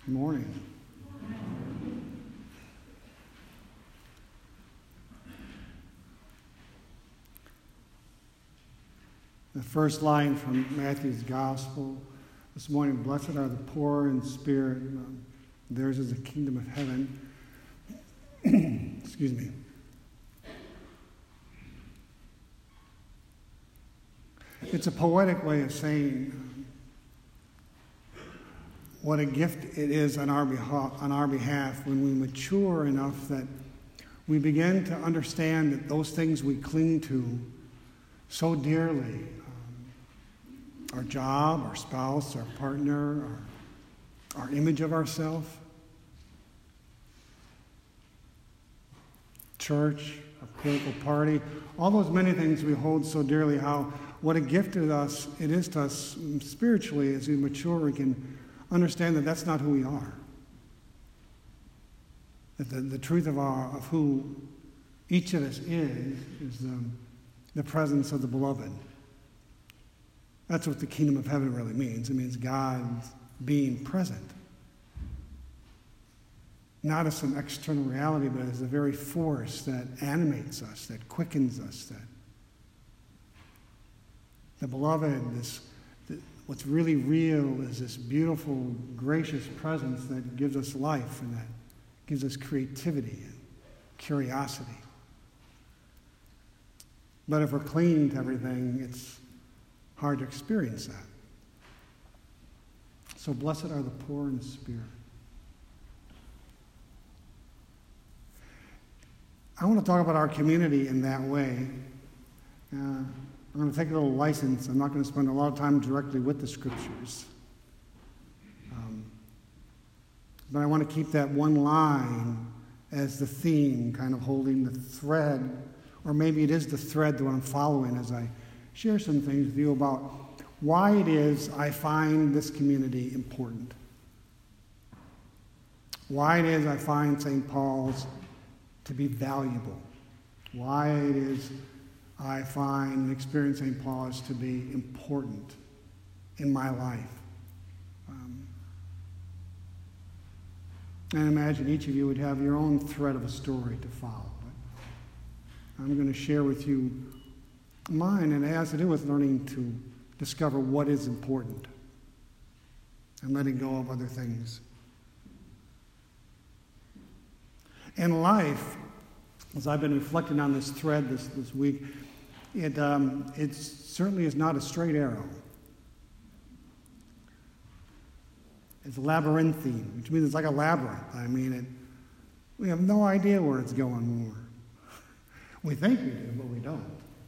Good morning. The first line from Matthew's Gospel this morning, blessed are the poor in spirit, theirs is the kingdom of heaven. Excuse me. It's a poetic way of saying what a gift it is on our behalf when we mature enough that we begin to understand that those things we cling to so dearly, our job, our spouse, our partner, our image of ourselves, church, our political party, all those many things we hold so dearly, what a gift it is to us spiritually as we mature, we can understand that that's not who we are. That the truth of who each of us is the presence of the beloved. That's what the kingdom of heaven really means. It means God being present. Not as some external reality, but as the very force that animates us, that quickens us, that the beloved, what's really real is this beautiful, gracious presence that gives us life and that gives us creativity and curiosity. But if we're clinging to everything, it's hard to experience that. So blessed are the poor in spirit. I want to talk about our community in that way. I'm going to take a little license. I'm not going to spend a lot of time directly with the scriptures. But I want to keep that one line as the theme, kind of holding the thread, or maybe it is the thread that I'm following as I share some things with you about why it is I find this community important. Why it is I find St. Paul's to be valuable. Why it is I find and experience St. Paul's to be important in my life. And imagine each of you would have your own thread of a story to follow. But I'm going to share with you mine, and it has to do with learning to discover what is important and letting go of other things. In life, as I've been reflecting on this thread this week, it certainly is not a straight arrow. It's labyrinthine, which means it's like a labyrinth. I mean, we have no idea where it's going more. We think we do, but we don't.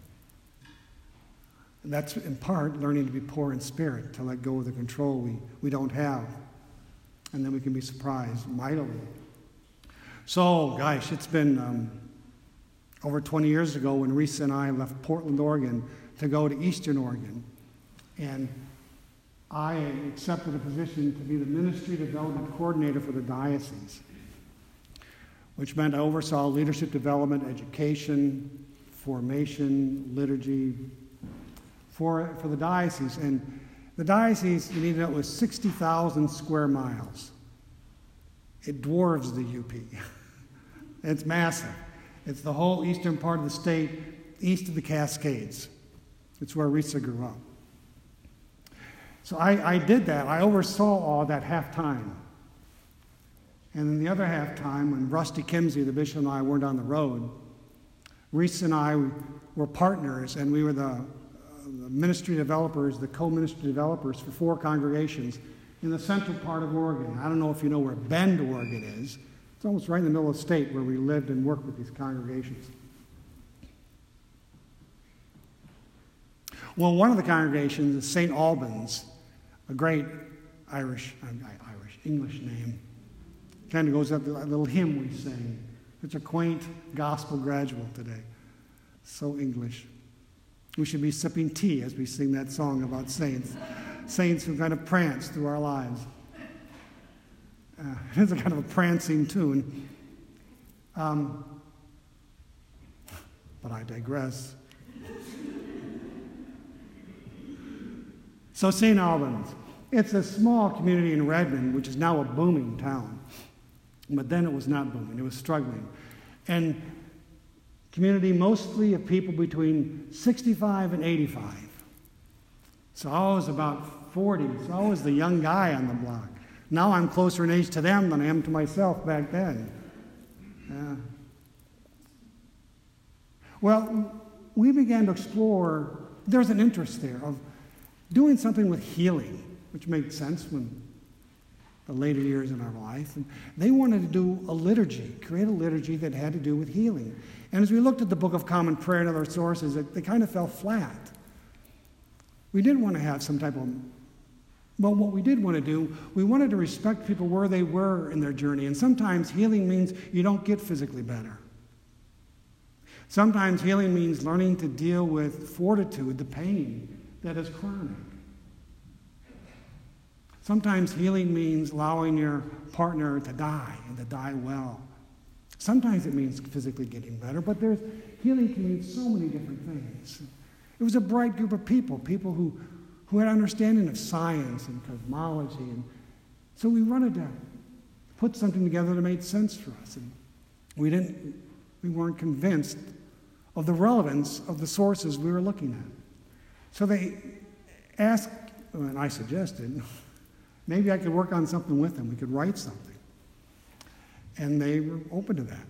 And that's in part learning to be poor in spirit, to let go of the control we don't have. And then we can be surprised mightily. So, gosh, it's been over 20 years ago when Risa and I left Portland, Oregon to go to Eastern Oregon. And I accepted a position to be the Ministry Development Coordinator for the diocese, which meant I oversaw leadership development, education, formation, liturgy for the diocese. And the diocese, you need to know, was 60,000 square miles. It dwarfs the UP. It's massive. It's the whole eastern part of the state, east of the Cascades. It's where Risa grew up. So I did that. I oversaw all that half-time. And then the other half-time, when Rusty Kimsey, the bishop, and I weren't on the road, Risa and I were partners, and we were the ministry developers, the co-ministry developers for 4 congregations in the central part of Oregon. I don't know if you know where Bend, Oregon is. It's almost right in the middle of the state where we lived and worked with these congregations. Well, one of the congregations is St. Albans, a great English name. Kind of goes up to that little hymn we sing. It's a quaint gospel gradual today. So English. We should be sipping tea as we sing that song about saints. Saints who kind of prance through our lives. It's a kind of a prancing tune. But I digress. So St. Albans. it's a small community in Redmond, which is now a booming town. But then it was not booming, it was struggling. And community mostly of people between 65 and 85. So I was about 40, so I was the young guy on the block. Now I'm closer in age to them than I am to myself back then. Well, we began to explore, there's an interest there of doing something with healing, which made sense when the later years in our life. And they wanted to do a liturgy, create a liturgy that had to do with healing. And as we looked at the Book of Common Prayer and other sources, they kind of fell flat. We didn't want to have some type of, well, what we did want to do, we wanted to respect people where they were in their journey. And sometimes healing means you don't get physically better. Sometimes healing means learning to deal with fortitude, the pain that is chronic. Sometimes healing means allowing your partner to die and to die well. Sometimes it means physically getting better, but healing can mean so many different things. It was a bright group of people who had understanding of science and cosmology, and so we wanted to put something together that made sense for us. And we weren't convinced of the relevance of the sources we were looking at. So they asked, and I suggested, maybe I could work on something with them. We could write something. And they were open to that.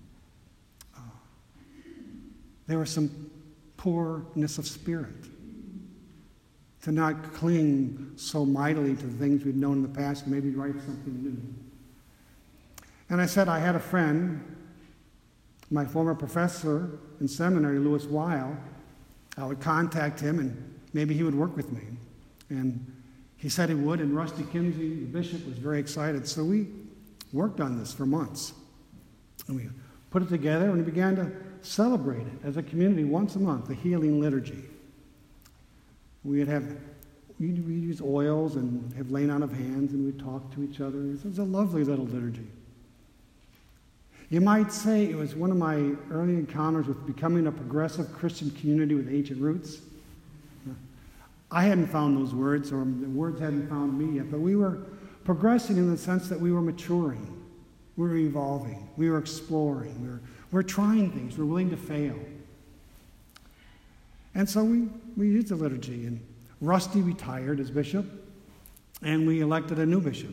There was some poorness of spirit to not cling so mightily to the things we'd known in the past and maybe write something new. And I said I had a friend, my former professor in seminary, Lewis Weil. I would contact him and maybe he would work with me. And he said he would, and Rusty Kimsey, the bishop, was very excited. So we worked on this for months. And we put it together and we began to celebrate it as a community once a month, the healing liturgy. We'd use oils and have laying on of hands, and we'd talk to each other. It was a lovely little liturgy. You might say it was one of my early encounters with becoming a progressive Christian community with ancient roots. I hadn't found those words, or the words hadn't found me yet, but we were progressing in the sense that we were maturing. We were evolving. We were exploring. We were trying things. We were willing to fail. And so we used the liturgy. And Rusty retired as bishop, and we elected a new bishop.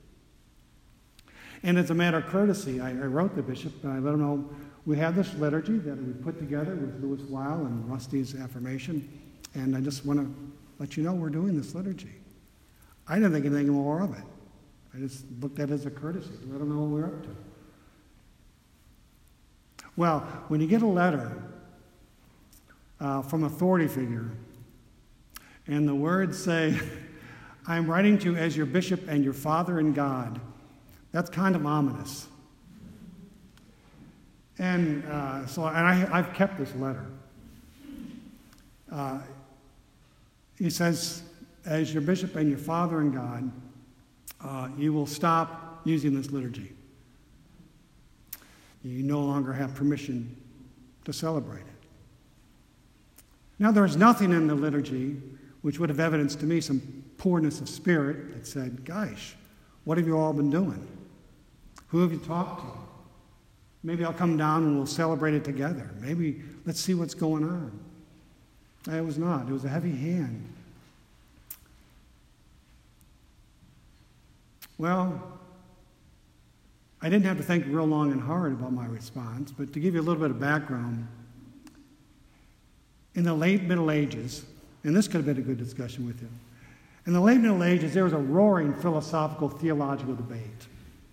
And as a matter of courtesy, I wrote the bishop, and I let him know we have this liturgy that we put together with Lewis Weil and Rusty's affirmation, and I just want to let you know we're doing this liturgy. I didn't think anything more of it. I just looked at it as a courtesy to let them know what we're up to. Well, when you get a letter from an authority figure, and the words say, I'm writing to you as your bishop and your father in God, that's kind of ominous. And I've kept this letter. He says, as your bishop and your father in God, you will stop using this liturgy. You no longer have permission to celebrate it. Now, there's nothing in the liturgy which would have evidenced to me some poorness of spirit that said, gosh, what have you all been doing? Who have you talked to? Maybe I'll come down and we'll celebrate it together. Maybe let's see what's going on. It was not. It was a heavy hand. Well, I didn't have to think real long and hard about my response, but to give you a little bit of background, in the late Middle Ages, and this could have been a good discussion with you, in the late Middle Ages, there was a roaring philosophical, theological debate.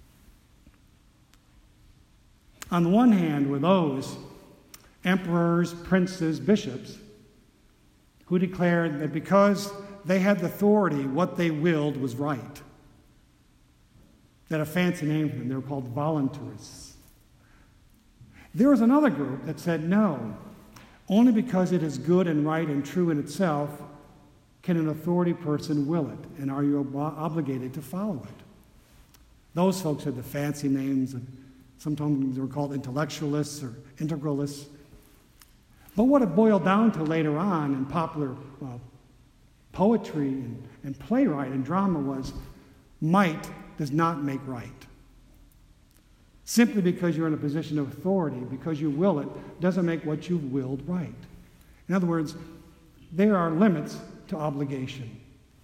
On the one hand were those emperors, princes, bishops, who declared that because they had the authority, what they willed was right. That a fancy name for them, they were called voluntarists. There was another group that said, no, only because it is good and right and true in itself can an authority person will it, and are you obligated to follow it. Those folks had the fancy names, and sometimes they were called intellectualists or integralists. But what it boiled down to later on in popular poetry and playwright and drama was might does not make right. Simply because you're in a position of authority, because you will it, doesn't make what you've willed right. In other words, there are limits to obligation.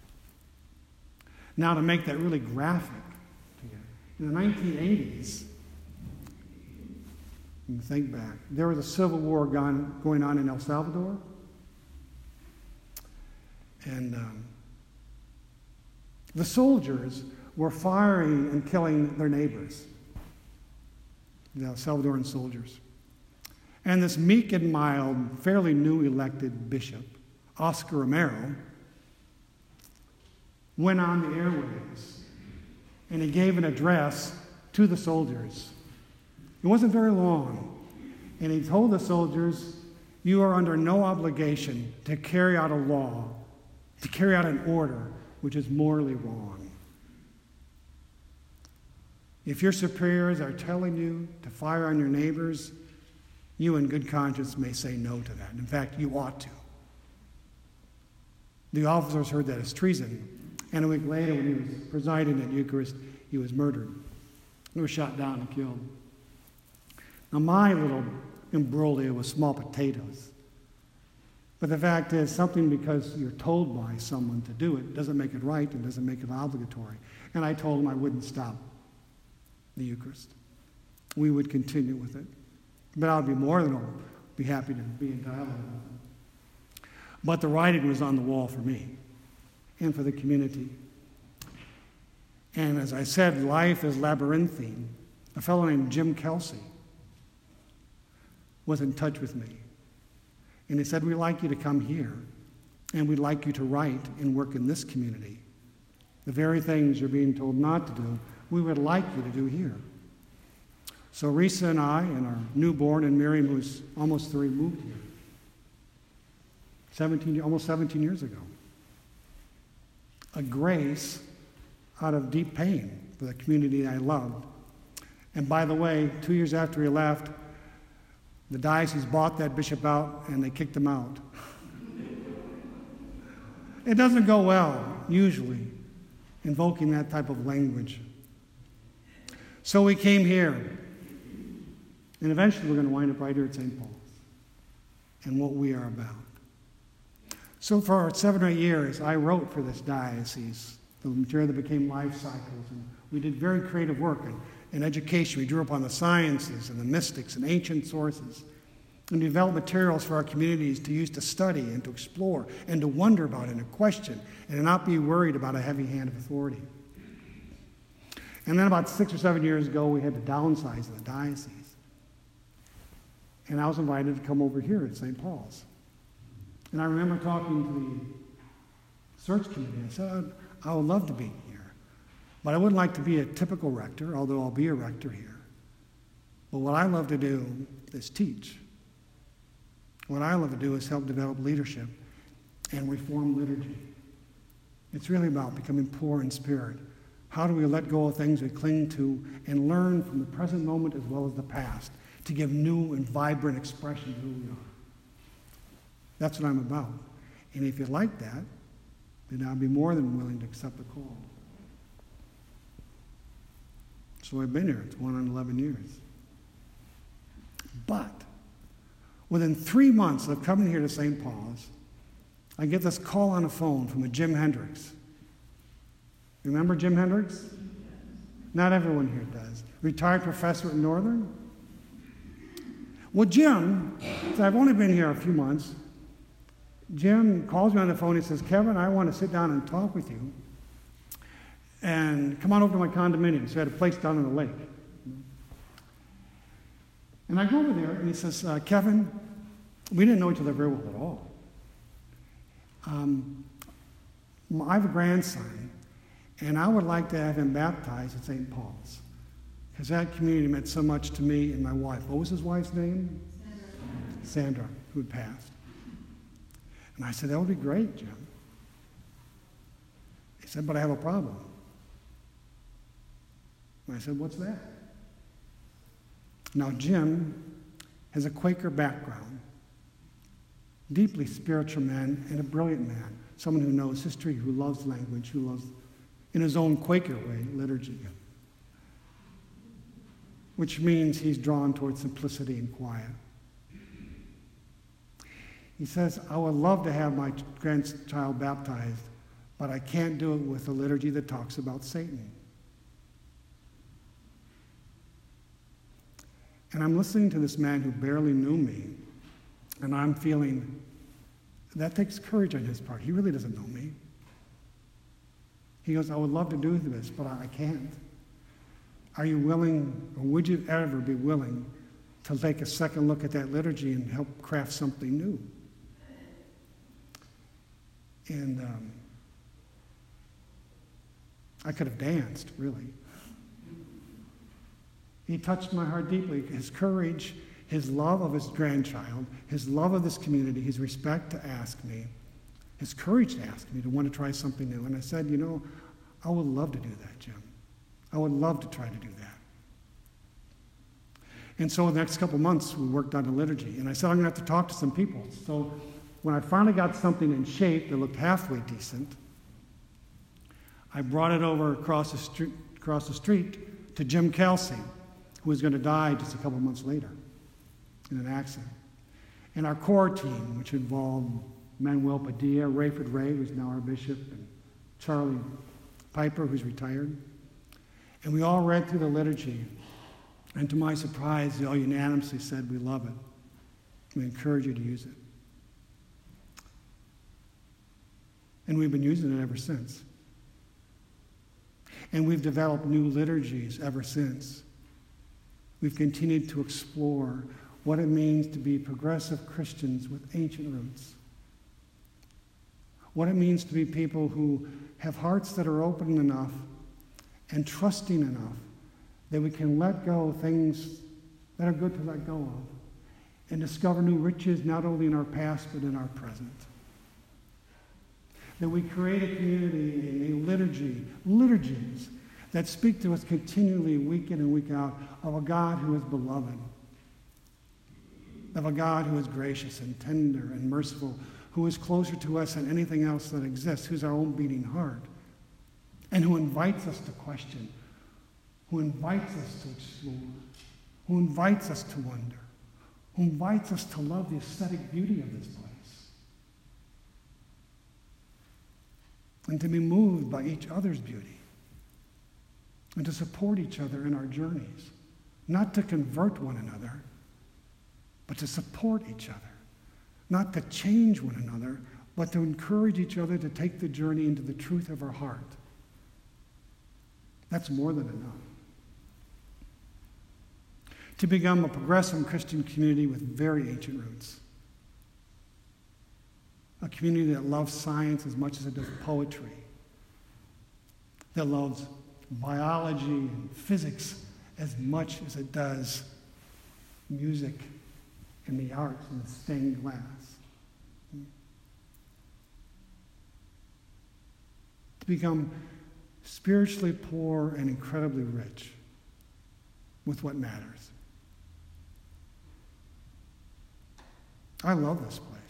Now, to make that really graphic, in the 1980s, you think back, there was a civil war going on in El Salvador. And the soldiers were firing and killing their neighbors, the Salvadoran soldiers. And this meek and mild, fairly new elected bishop, Oscar Romero, went on the airwaves and he gave an address to the soldiers. It wasn't very long. And he told the soldiers, you are under no obligation to carry out a law, to carry out an order which is morally wrong. If your superiors are telling you to fire on your neighbors, you in good conscience may say no to that. In fact, you ought to. The officers heard that as treason. And a week later, when he was presiding at Eucharist, he was murdered. He was shot down and killed. Now, my little imbroglio was small potatoes. But the fact is, something because you're told by someone to do it doesn't make it right and doesn't make it obligatory. And I told him I wouldn't stop the Eucharist. We would continue with it. But I'd be more than be happy to be in dialogue with him. But the writing was on the wall for me and for the community. And as I said, life is labyrinthine. A fellow named Jim Kelsey was in touch with me. And he said, we'd like you to come here, and we'd like you to write and work in this community. The very things you're being told not to do, we would like you to do here. So Risa and I and our newborn and Miriam, who's almost 3, moved here. Almost 17 years ago. A grace out of deep pain for the community I loved. And by the way, 2 years after he left, the diocese bought that bishop out and they kicked him out. It doesn't go well, usually, invoking that type of language. So we came here. And eventually we're going to wind up right here at St. Paul's and what we are about. So for 7 or 8 years, I wrote for this diocese, the material that became Life Cycles. And we did very creative work in education. We drew upon the sciences and the mystics and ancient sources and developed materials for our communities to use to study and to explore and to wonder about and to question and to not be worried about a heavy hand of authority. And then about 6 or 7 years ago, we had to downsize the diocese. And I was invited to come over here at St. Paul's. And I remember talking to the search committee. I said, I would love to be here. But I wouldn't like to be a typical rector, although I'll be a rector here. But what I love to do is teach. What I love to do is help develop leadership and reform liturgy. It's really about becoming poor in spirit. How do we let go of things we cling to and learn from the present moment as well as the past to give new and vibrant expression to who we are? That's what I'm about. And if you like that, then I'll be more than willing to accept the call. So I've been here. It's 111 years. But within 3 months of coming here to St. Paul's, I get this call on the phone from a Jim Hendricks. Remember Jim Hendricks? Not everyone here does. Retired professor at Northern. Well, Jim, so I've only been here a few months. Jim calls me on the phone. He says, Kevin, I want to sit down and talk with you. And come on over to my condominium. So I had a place down on the lake. And I go over there, and he says, Kevin, we didn't know each other very well at all. I have a grandson, and I would like to have him baptized at St. Paul's, because that community meant so much to me and my wife. What was his wife's name? Sandra, who had passed. And I said, that would be great, Jim. He said, but I have a problem. And I said, what's that? Now, Jim has a Quaker background, deeply spiritual man and a brilliant man, someone who knows history, who loves language, who loves, in his own Quaker way, liturgy. Which means he's drawn towards simplicity and quiet. He says, I would love to have my grandchild baptized, but I can't do it with a liturgy that talks about Satan. And I'm listening to this man who barely knew me, and I'm feeling that takes courage on his part. He really doesn't know me. He goes, I would love to do this, but I can't. Are you willing, or would you ever be willing to take a second look at that liturgy and help craft something new? And I could have danced, really. He touched my heart deeply. His courage, his love of his grandchild, his love of this community, his respect to ask me, his courage to ask me to want to try something new. And I said, I would love to do that, Jim. I would love to try to do that. And so the next couple months, we worked on the liturgy. And I said, I'm going to have to talk to some people. So when I finally got something in shape that looked halfway decent, I brought it over across the street to Jim Kelsey, who was going to die just a couple months later in an accident. And our core team, which involved Manuel Padilla, Rayford Ray, who's now our bishop, and Charlie Piper, who's retired. And we all read through the liturgy. And to my surprise, they all unanimously said, we love it. We encourage you to use it. And we've been using it ever since. And we've developed new liturgies ever since. We've continued to explore what it means to be progressive Christians with ancient roots. What it means to be people who have hearts that are open enough and trusting enough that we can let go of things that are good to let go of and discover new riches not only in our past but in our present. That we create a community, a liturgies that speak to us continually week in and week out of a God who is beloved, of a God who is gracious and tender and merciful, who is closer to us than anything else that exists, who's our own beating heart, and who invites us to question, who invites us to explore, who invites us to wonder, who invites us to love the aesthetic beauty of this place, and to be moved by each other's beauty, and to support each other in our journeys, not to convert one another, but to support each other, not to change one another, but to encourage each other to take the journey into the truth of our heart. That's more than enough. To become a progressive Christian community with very ancient roots. A community that loves science as much as it does poetry. That loves biology and physics as much as it does music and the arts and the stained glass. To become spiritually poor and incredibly rich with what matters. I love this place.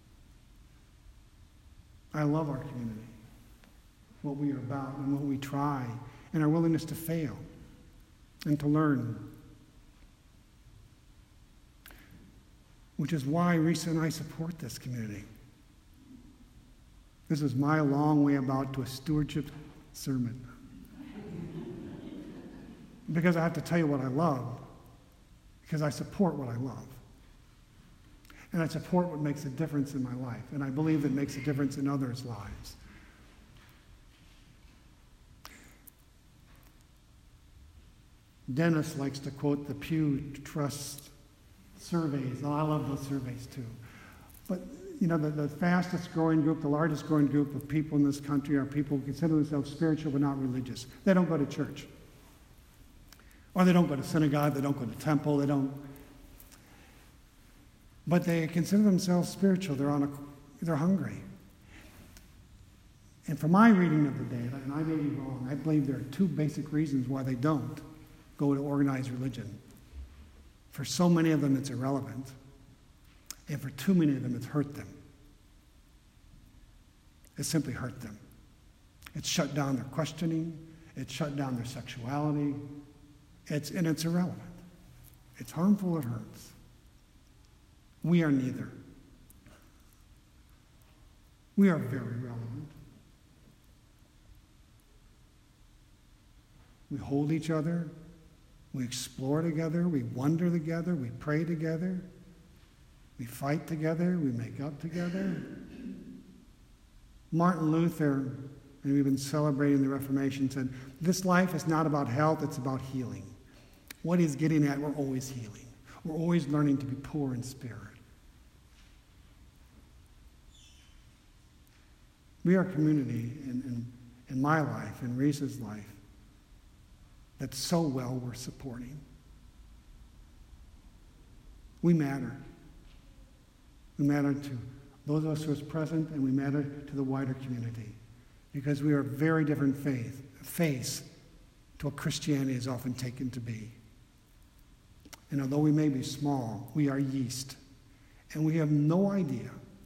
I love our community, what we are about and what we try, and our willingness to fail and to learn. Which is why Risa and I support this community. This is my long way about to a stewardship sermon. Because I have to tell you what I love, because I support what I love. And I support what makes a difference in my life, and I believe it makes a difference in others' lives. Dennis likes to quote the Pew Trust surveys. Oh, I love those surveys too. But, the fastest growing group, the largest growing group of people in this country are people who consider themselves spiritual but not religious. They don't go to church. Or they don't go to synagogue, they don't go to temple, but they consider themselves spiritual. They're hungry. And from my reading of the data, and I may be wrong, I believe there are two basic reasons why they don't go to organized religion. For so many of them, it's irrelevant. And for too many of them, it's hurt them. It simply hurt them. It shut down their questioning. It shut down their sexuality. It's irrelevant. It's harmful. It hurts. We are neither. We are very relevant. We hold each other. We explore together. We wonder together. We pray together. We fight together. We make up together. Martin Luther, and we've been celebrating the Reformation, said, this life is not about health, it's about healing. What he's getting at, we're always healing. We're always learning to be poor in spirit. We are a community in my life, in Reese's life, that's so well worth supporting. We matter. We matter to those of us who are present, and we matter to the wider community, because we are very different faiths to what Christianity is often taken to be. And although we may be small, we are yeast, and we have no idea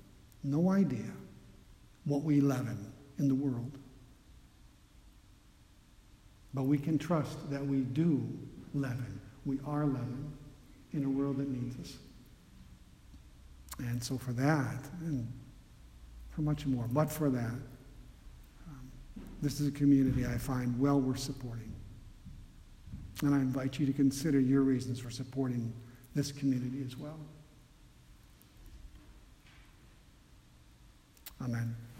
what we leaven in the world. But we can trust that we do leaven. We are leaven in a world that needs us. And so for that, and for much more, but for that, this is a community I find well worth supporting. And I invite you to consider your reasons for supporting this community as well. Amen.